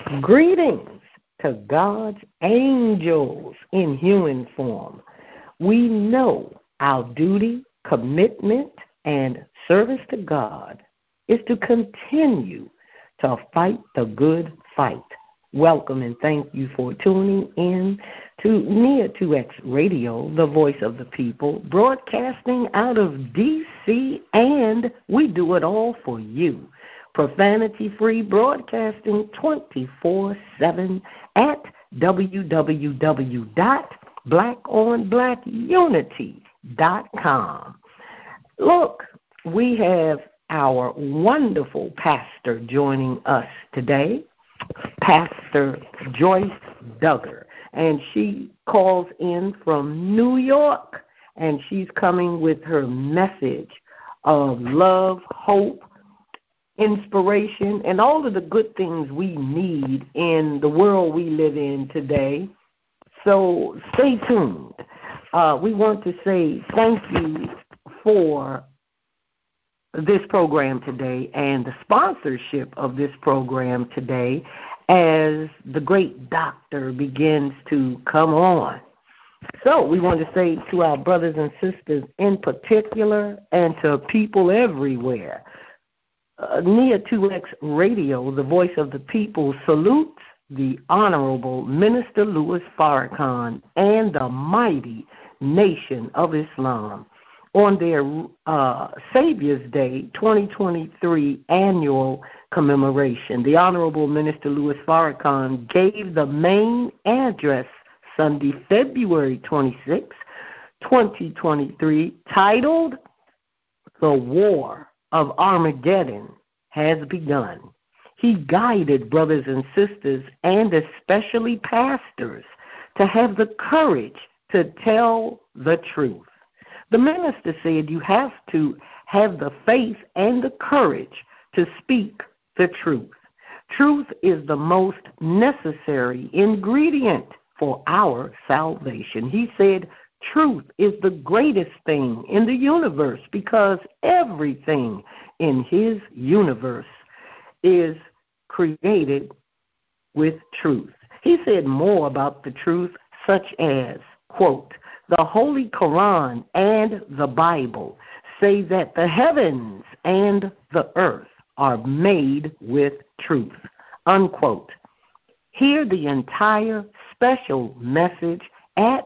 Greetings to God's angels in human form. We know our duty, commitment, and service to God is to continue to fight the good fight. Welcome and thank you for tuning in to Near 2X Radio, the voice of the people, broadcasting out of D.C., and we do it all for you. Profanity-free broadcasting 24/7 at www.blackonblackunity.com. Look, we have our wonderful pastor joining us today, Pastor Joyce Duggar, and she calls in from New York, and she's coming with her message of love, hope, inspiration, and all of the good things we need in the world we live in today. So stay tuned. We want to say thank you for this program today and the sponsorship of this program today as the great doctor begins to come on. So we want to say to our brothers and sisters in particular and to people everywhere, Near 2X Radio, the voice of the people, salutes the Honorable Minister Louis Farrakhan and the mighty Nation of Islam on their Savior's Day 2023 annual commemoration. The Honorable Minister Louis Farrakhan gave the main address Sunday, February 26, 2023, titled "The War of Armageddon Has Begun." He guided brothers and sisters, and especially pastors, to have the courage to tell the truth. The minister said you have to have the faith and the courage to speak the truth. Truth is the most necessary ingredient for our salvation. He said, truth is the greatest thing in the universe because everything in his universe is created with truth. He said more about the truth, such as, quote, the Holy Quran and the Bible say that the heavens and the earth are made with truth, unquote. Hear the entire special message at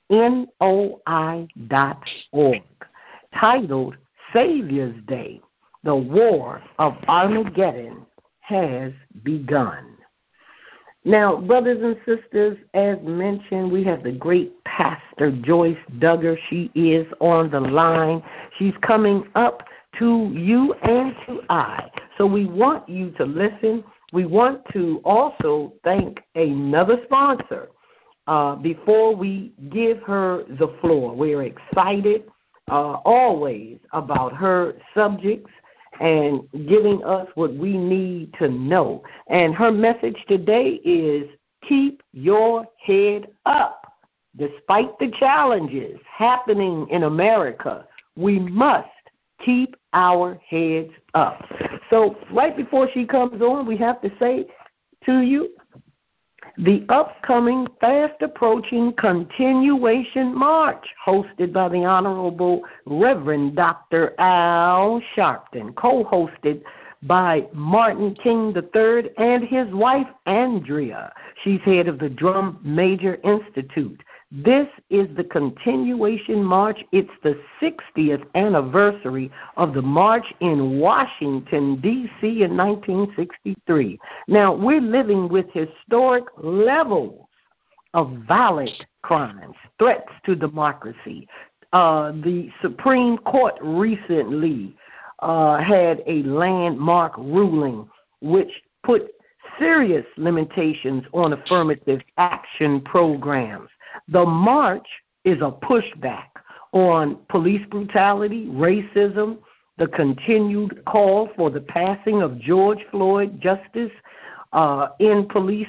NOI.org, titled Savior's Day, The War of Armageddon Has Begun. Now, brothers and sisters, as mentioned, we have the great Pastor Joyce Duggar. She is on the line. She's coming up to you and to I. So we want you to listen. We want to also thank another sponsor. Before we give her the floor, we're excited always about her subjects and giving us what we need to know. And her message today is keep your head up. Despite the challenges happening in America, we must keep our heads up. So right before she comes on, we have to say to you, the upcoming, fast-approaching continuation march hosted by the Honorable Reverend Dr. Al Sharpton, co-hosted by Martin King III and his wife, Andrea. She's head of the Drum Major Institute. This is the continuation march. It's the 60th anniversary of the march in Washington, D.C. in 1963. Now, we're living with historic levels of violent crimes, threats to democracy. The Supreme Court recently had a landmark ruling which put serious limitations on affirmative action programs. The march is a pushback on police brutality, racism, the continued call for the passing of George Floyd Justice in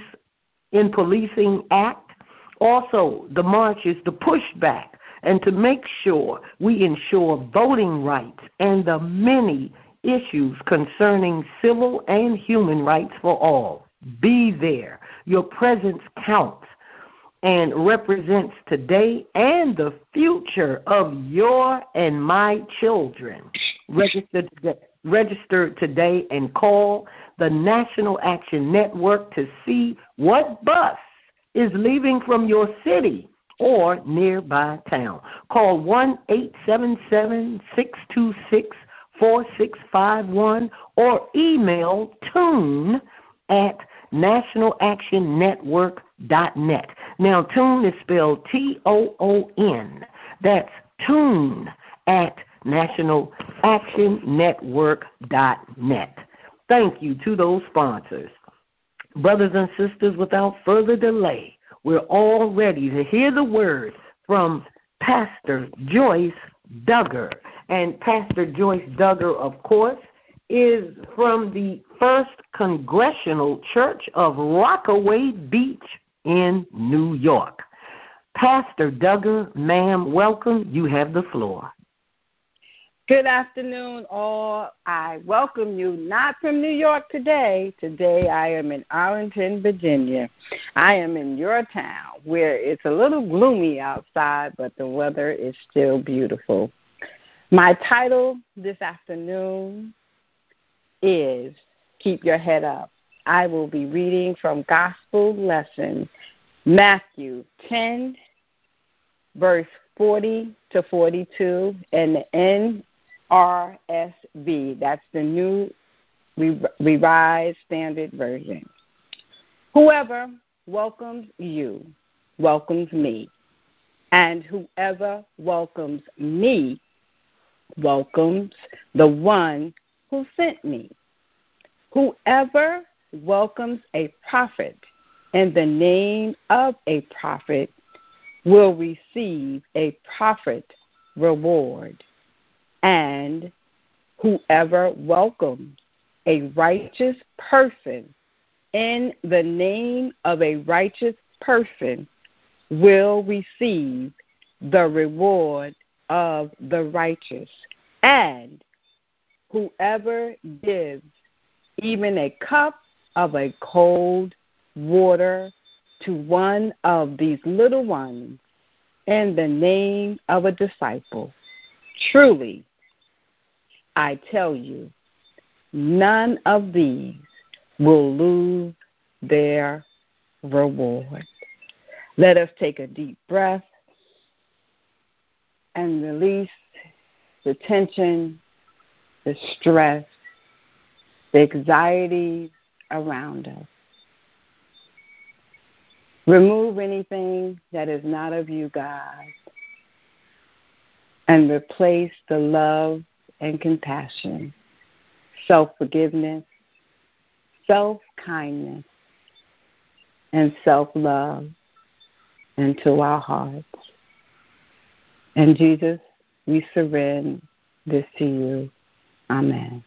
Policing Act. Also, the march is the pushback and to make sure we ensure voting rights and the many issues concerning civil and human rights for all. Be there. Your presence counts and represents today and the future of your and my children. Register today and call the National Action Network to see what bus is leaving from your city or nearby town. Call 1-877-626-4651 or email tune@nationalactionnetwork.net. Now, Tune is spelled TOON. That's tune@nationalactionnetwork.net. Thank you to those sponsors. Brothers and sisters, without further delay, we're all ready to hear the word from Pastor Joyce Duggar. And Pastor Joyce Duggar, of course, is from the First Congregational Church of Rockaway Beach in New York. Pastor Duggar, ma'am, welcome. You have the floor. Good afternoon, all. I welcome you not from New York today. Today I am in Arlington, Virginia. I am in your town where it's a little gloomy outside, but the weather is still beautiful. My title this afternoon is Keep Your Head Up. I will be reading from Gospel Lesson, Matthew 10, verse 40 to 42, and the NRSV. That's the New Revised Standard Version. Whoever welcomes you welcomes me, and whoever welcomes me welcomes the one who sent me. Whoever welcomes a prophet in the name of a prophet will receive a prophet reward. And whoever welcomes a righteous person in the name of a righteous person will receive the reward of the righteous. And whoever gives even a cup of a cold water to one of these little ones in the name of a disciple, truly, I tell you, none of these will lose their reward. Let us take a deep breath and release the tension, the stress, the anxieties around us. Remove anything that is not of you, God, and replace the love and compassion, self-forgiveness, self-kindness, and self-love into our hearts. And Jesus, we surrender this to you. Amen.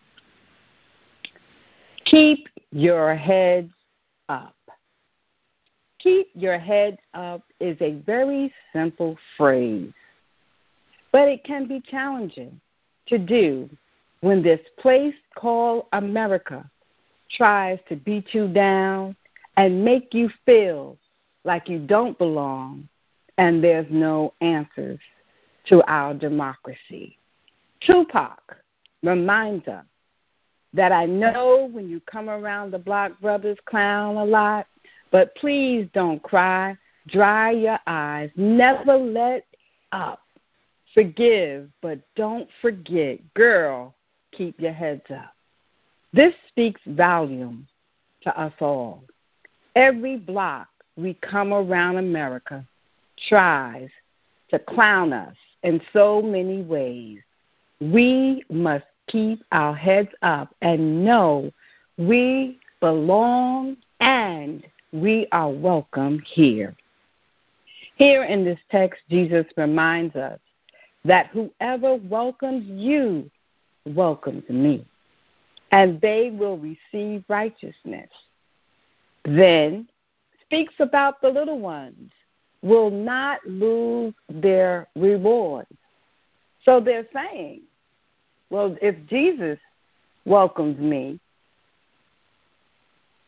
Keep your heads up. Keep your heads up is a very simple phrase, but it can be challenging to do when this place called America tries to beat you down and make you feel like you don't belong and there's no answers to our democracy. Tupac reminds us that I know when you come around the block, brothers clown a lot, but please don't cry. Dry your eyes. Never let up. Forgive, but don't forget. Girl, keep your heads up. This speaks volume to us all. Every block we come around America tries to clown us in so many ways. We must keep our heads up and know we belong and we are welcome here. Here in this text, Jesus reminds us that whoever welcomes you welcomes me, and they will receive righteousness. Then speaks about the little ones will not lose their reward. So they're saying, well, if Jesus welcomes me,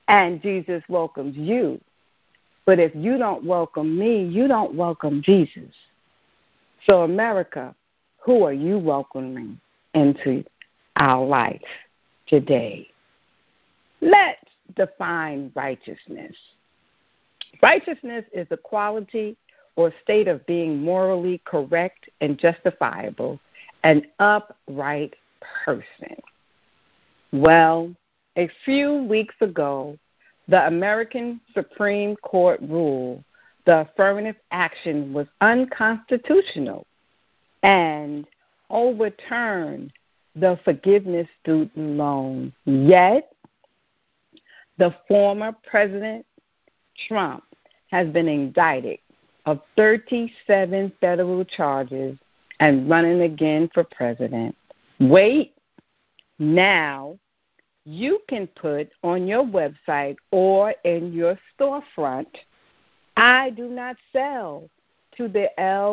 And Jesus welcomes you. But if you don't welcome me, you don't welcome Jesus. So, America, who are you welcoming into our life today? Let's define righteousness. Righteousness is the quality or state of being morally correct and justifiable, an upright person. Well, a few weeks ago, the American Supreme Court ruled the affirmative action was unconstitutional and overturned the forgiveness student loan. Yet, the former President Trump has been indicted of 37 federal charges and running again for president. Wait, now you can put on your website or in your storefront, I do not sell to the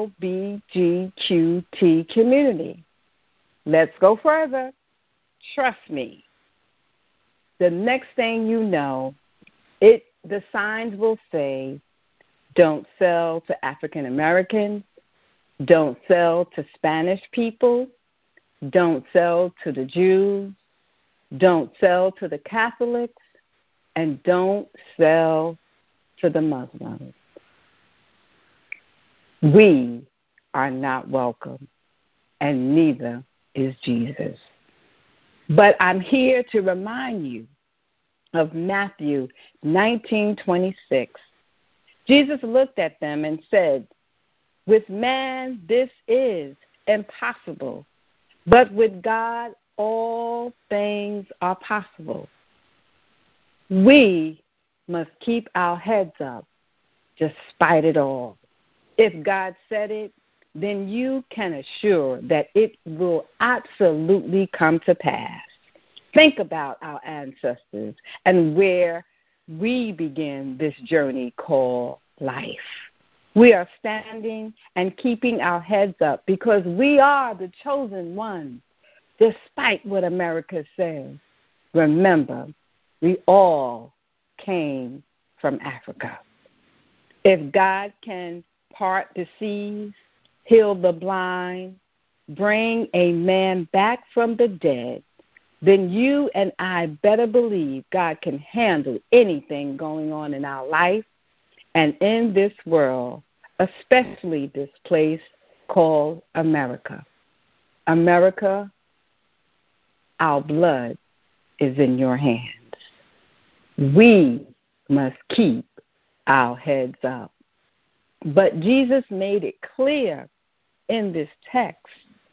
LGBTQ community. Let's go further. Trust me. The next thing you know, the signs will say, don't sell to African Americans, don't sell to Spanish people, don't sell to the Jews, don't sell to the Catholics, and don't sell to the Muslims. We are not welcome, and neither is Jesus. But I'm here to remind you of Matthew 19:26. Jesus looked at them and said, with man this is impossible, but with God all things are possible. We must keep our heads up despite it all. If God said it, then you can assure that it will absolutely come to pass. Think about our ancestors and where we begin this journey called life. We are standing and keeping our heads up because we are the chosen ones, despite what America says. Remember, we all came from Africa. If God can part the seas, heal the blind, bring a man back from the dead, then you and I better believe God can handle anything going on in our life and in this world, especially this place called America. America, our blood is in your hands. We must keep our heads up. But Jesus made it clear in this text,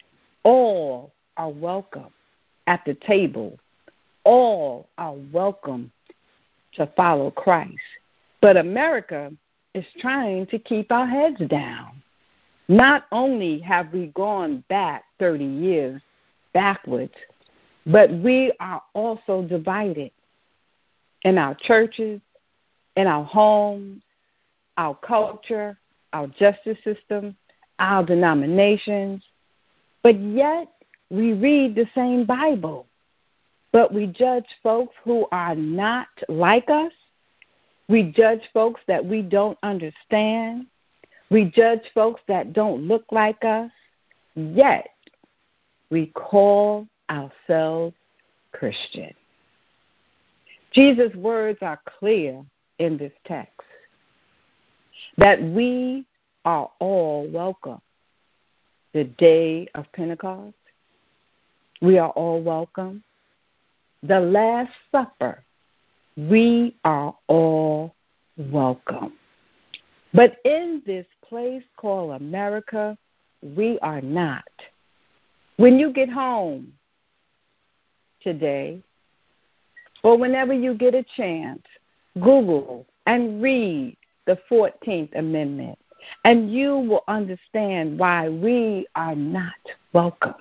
all are welcome at the table. All are welcome to follow Christ. But America is trying to keep our heads down. Not only have we gone back 30 years backwards, but we are also divided in our churches, in our homes, our culture, our justice system, our denominations. But yet, we read the same Bible, but we judge folks who are not like us. We judge folks that we don't understand. We judge folks that don't look like us. Yet, we call ourselves Christian. Jesus' words are clear in this text that we are all welcome. The day of Pentecost, we are all welcome. The Last Supper, we are all welcome. But in this place called America, we are not. When you get home today, or whenever you get a chance, Google and read the 14th Amendment, and you will understand why we are not welcome.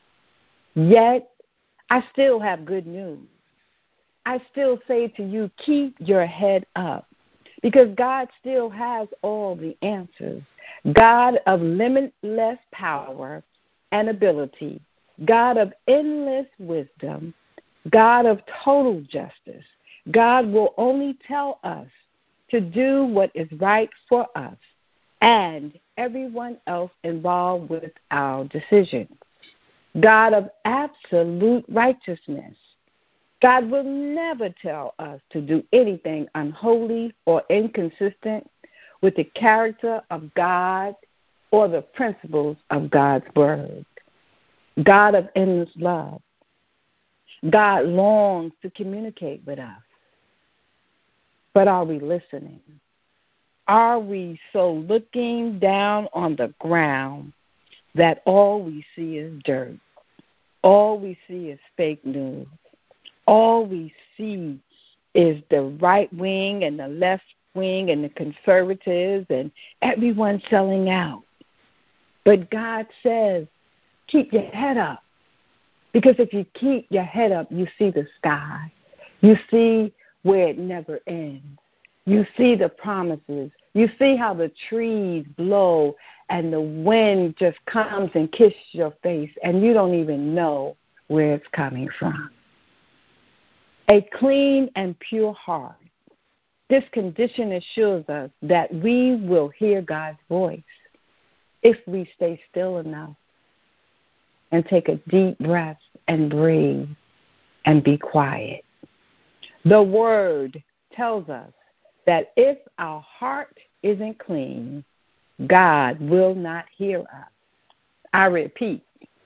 Yet, I still have good news. I still say to you, keep your head up, because God still has all the answers. God of limitless power and ability, God of endless wisdom, God of total justice, God will only tell us to do what is right for us and everyone else involved with our decisions. God of absolute righteousness. God will never tell us to do anything unholy or inconsistent with the character of God or the principles of God's word. God of endless love. God longs to communicate with us. But are we listening? Are we so looking down on the ground that all we see is dirt? All we see is fake news. All we see is the right wing and the left wing and the conservatives and everyone selling out. But God says, keep your head up. Because if you keep your head up, you see the sky. You see where it never ends. You see the promises. You see how the trees blow and the wind just comes and kisses your face and you don't even know where it's coming from. A clean and pure heart. This condition assures us that we will hear God's voice if we stay still enough and take a deep breath and breathe and be quiet. The Word tells us that if our heart isn't clean, God will not hear us. I repeat,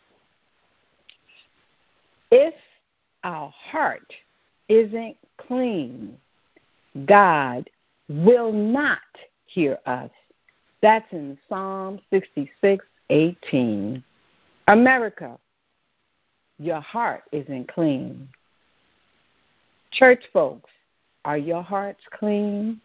if our heart isn't clean, God will not hear us. That's in Psalm 66:18. America, your heart isn't clean. Church folks, are your hearts clean?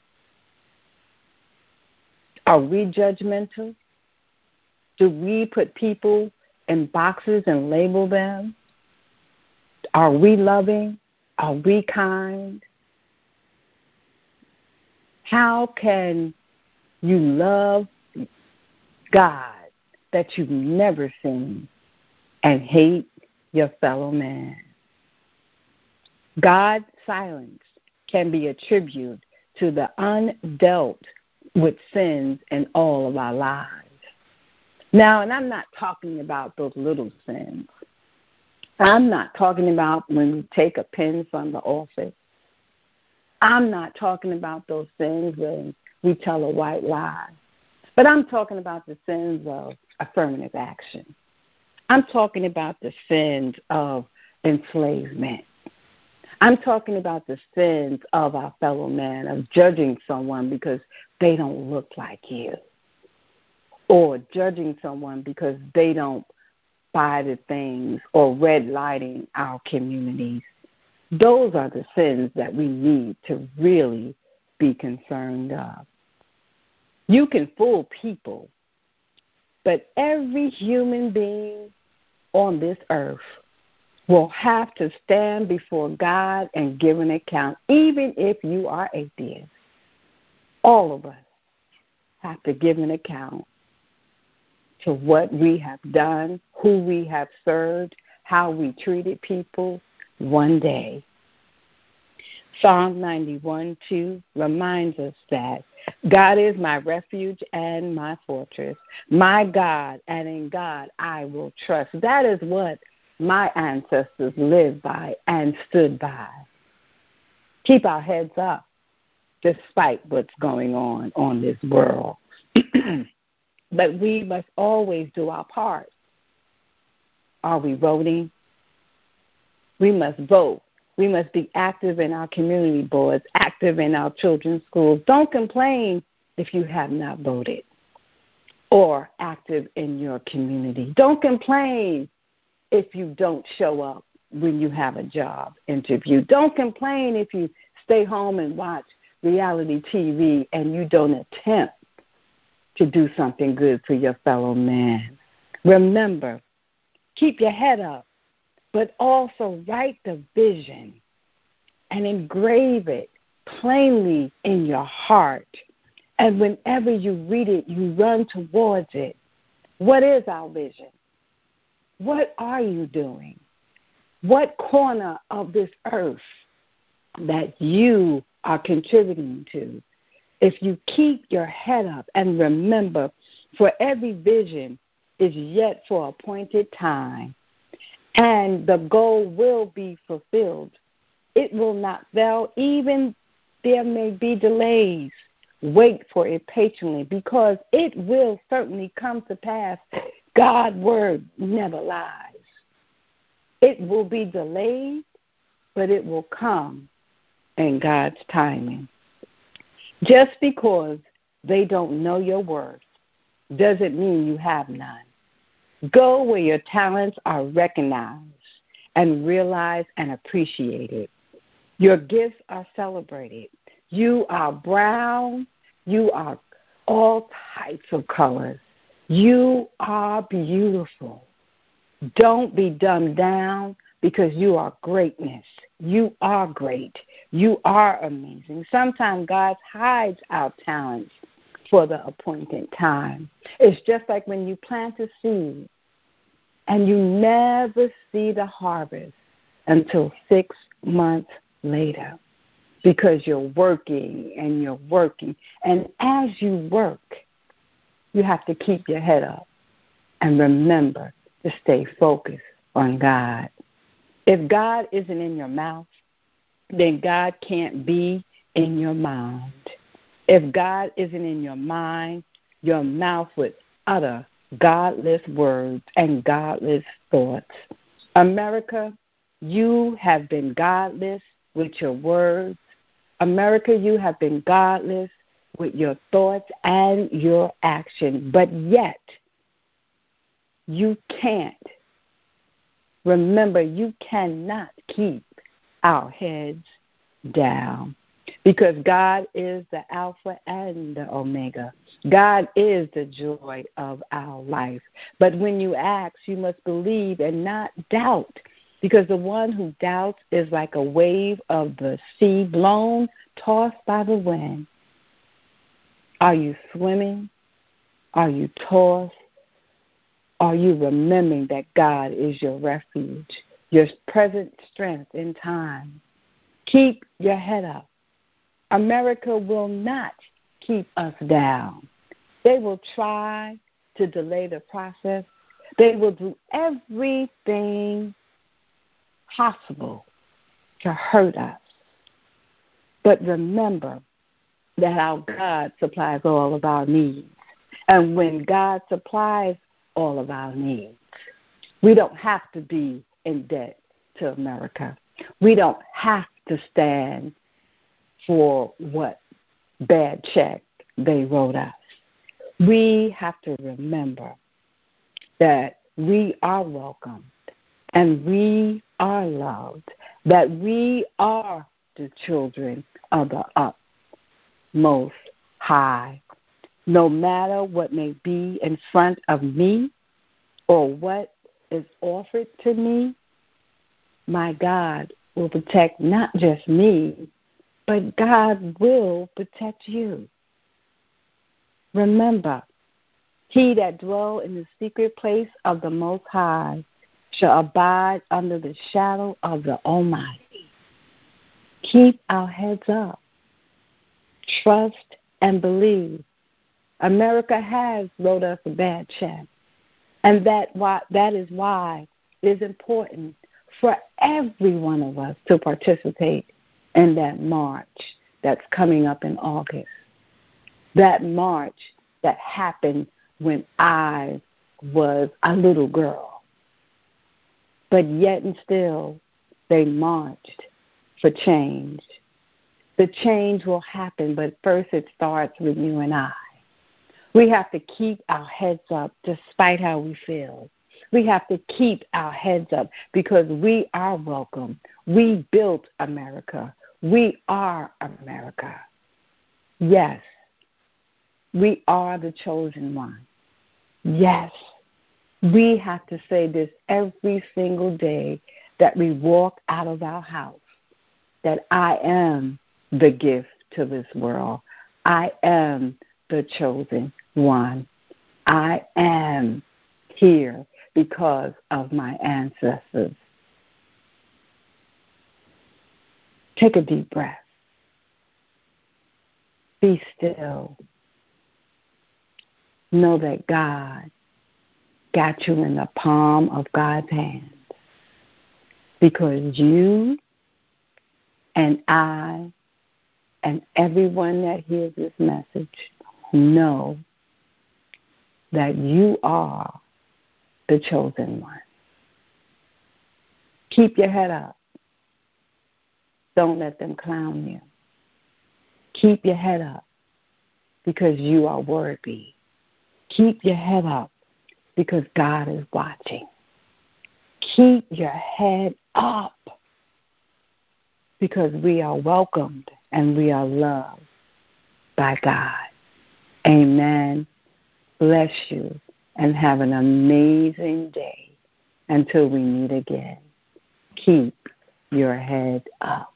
Are we judgmental? Do we put people in boxes and label them? Are we loving? Are we kind? How can you love God that you've never seen and hate your fellow man? God's silence can be attributed to the undealt with sins in all of our lives. Now, and I'm not talking about those little sins. I'm not talking about when we take a pen from the office. I'm not talking about those sins when we tell a white lie. But I'm talking about the sins of affirmative action. I'm talking about the sins of enslavement. I'm talking about the sins of our fellow man, of judging someone because they don't look like you, or judging someone because they don't buy the things, or red lighting our communities. Those are the sins that we need to really be concerned of. You can fool people, but every human being on this earth will have to stand before God and give an account, even if you are atheist. All of us have to give an account to what we have done, who we have served, how we treated people one day. Psalm 91:2 reminds us that God is my refuge and my fortress, my God, and in God I will trust. That is what my ancestors lived by and stood by. Keep our heads up despite what's going on this world. But we must always do our part. Are we voting? We must vote. We must be active in our community boards, active in our children's schools. Don't complain if you have not voted or active in your community. Don't complain if you don't show up when you have a job interview. Don't complain if you stay home and watch reality TV and you don't attempt to do something good for your fellow man. Remember, keep your head up, but also write the vision and engrave it plainly in your heart. And whenever you read it, you run towards it. What is our vision? What are you doing? What corner of this earth that you are contributing to. If you keep your head up and remember, for every vision is yet for appointed time, and the goal will be fulfilled. It will not fail, even there may be delays. Wait for it patiently, because it will certainly come to pass. God's word never lies. It will be delayed, but it will come in God's timing. Just because they don't know your worth doesn't mean you have none. Go where your talents are recognized and realized and appreciated. Your gifts are celebrated. You are brown. You are all types of colors. You are beautiful. Don't be dumbed down, because you are greatness. You are great. You are amazing. Sometimes God hides our talents for the appointed time. It's just like when you plant a seed and you never see the harvest until 6 months later, because you're working and you're working. And as you work, you have to keep your head up and remember to stay focused on God. If God isn't in your mouth, then God can't be in your mind. If God isn't in your mind, your mouth would utter godless words and godless thoughts. America, you have been godless with your words. America, you have been godless with your thoughts and your action, but yet you can't. Remember, you cannot keep our heads down, because God is the Alpha and the Omega. God is the joy of our life. But when you ask, you must believe and not doubt, because the one who doubts is like a wave of the sea blown, tossed by the wind. Are you swimming? Are you tossed? Are you remembering that God is your refuge, your present strength in time? Keep your head up. America will not keep us down. They will try to delay the process. They will do everything possible to hurt us. But remember that our God supplies all of our needs. And when God supplies all of our needs, we don't have to be in debt to America. We don't have to stand for what bad check they wrote us. We have to remember that we are welcomed and we are loved, that we are the children of the utmost high. No matter what may be in front of me or what is offered to me, my God will protect not just me, but God will protect you. Remember, he that dwell in the secret place of the Most High shall abide under the shadow of the Almighty. Keep our heads up. Trust and believe. America has wrote us a bad check, and that is why it is important for every one of us to participate in that march that's coming up in August. That march that happened when I was a little girl. But yet and still, they marched for change. The change will happen, but first it starts with you and I. We have to keep our heads up despite how we feel. We have to keep our heads up because we are welcome. We built America. We are America. Yes, we are the chosen one. Yes, we have to say this every single day that we walk out of our house, that I am the gift to this world. I am the chosen one. I am here because of my ancestors. Take a deep breath. Be still. Know that God got you in the palm of God's hands, because you and I and everyone that hears this message know that you are the chosen one. Keep your head up. Don't let them clown you. Keep your head up, because you are worthy. Keep your head up, because God is watching. Keep your head up, because we are welcomed and we are loved by God. Amen. Bless you and have an amazing day until we meet again. Keep your head up.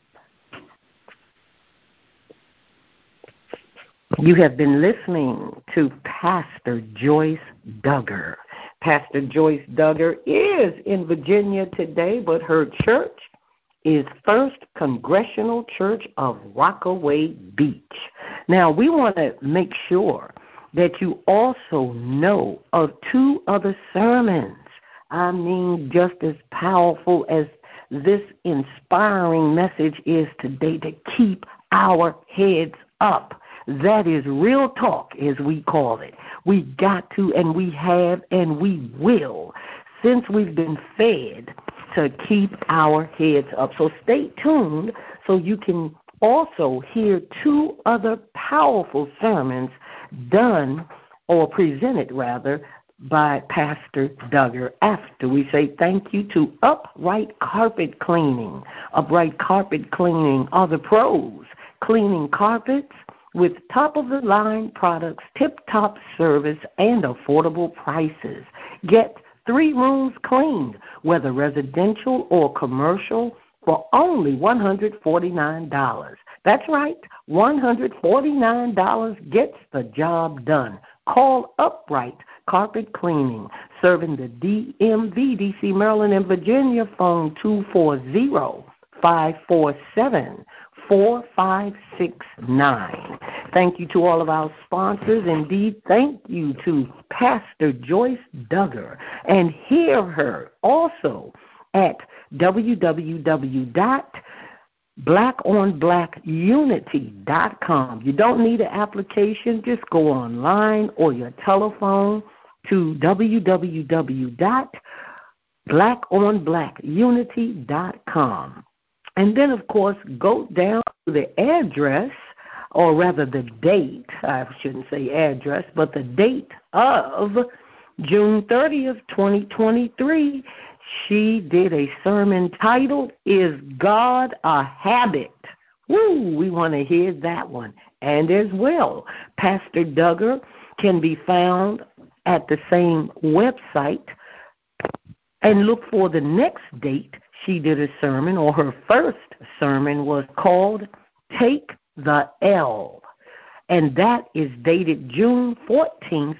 You have been listening to Pastor Joyce Duggar. Pastor Joyce Duggar is in Virginia today, but her church is First Congregational Church of Rockaway Beach. Now, we want to make sure that you also know of two other sermons. I mean, just as powerful as this inspiring message is today, to keep our heads up. That is real talk, as we call it. We got to, and we have, and we will, since we've been fed, to keep our heads up. So stay tuned so you can also hear two other powerful sermons done, or presented rather, by Pastor Duggar after we say thank you to Upright Carpet Cleaning. Upright Carpet Cleaning are the pros, cleaning carpets with top-of-the-line products, tip-top service, and affordable prices. Get 3 rooms cleaned, whether residential or commercial, for only $149. That's right, $149 gets the job done. Call Upright Carpet Cleaning, serving the DMV, D.C., Maryland, and Virginia. Phone 240-547-4569. Thank you to all of our sponsors. Indeed, thank you to Pastor Joyce Duggar. And hear her also at www.blackonblackunity.com. You don't need an application. Just go online or your telephone to www.blackonblackunity.com. And then, of course, go down to the address, or rather the date, I shouldn't say address, but the date of June 30th, 2023. She did a sermon titled, Is God a Habit? Woo, we want to hear that one. And as well, Pastor Duggar can be found at the same website, and look for the next date she did a sermon, or her first sermon was called Take the L, and that is dated June 14th,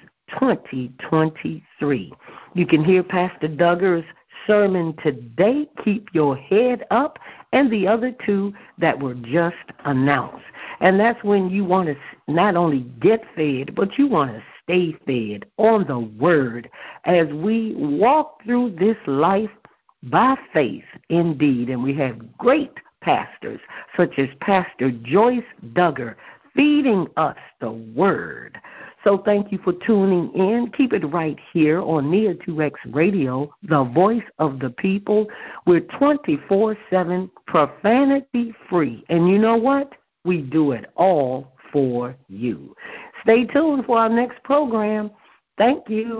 2023. You can hear Pastor Duggar's sermon today, Keep Your Head Up, and the other two that were just announced. And that's when you want to not only get fed, but you want to stay fed on the Word as we walk through this life by faith indeed. And we have great pastors such as Pastor Joyce Duggar feeding us the Word. So thank you for tuning in. Keep it right here on Near 2X Radio, the voice of the people. We're 24/7 profanity free. And you know what? We do it all for you. Stay tuned for our next program. Thank you.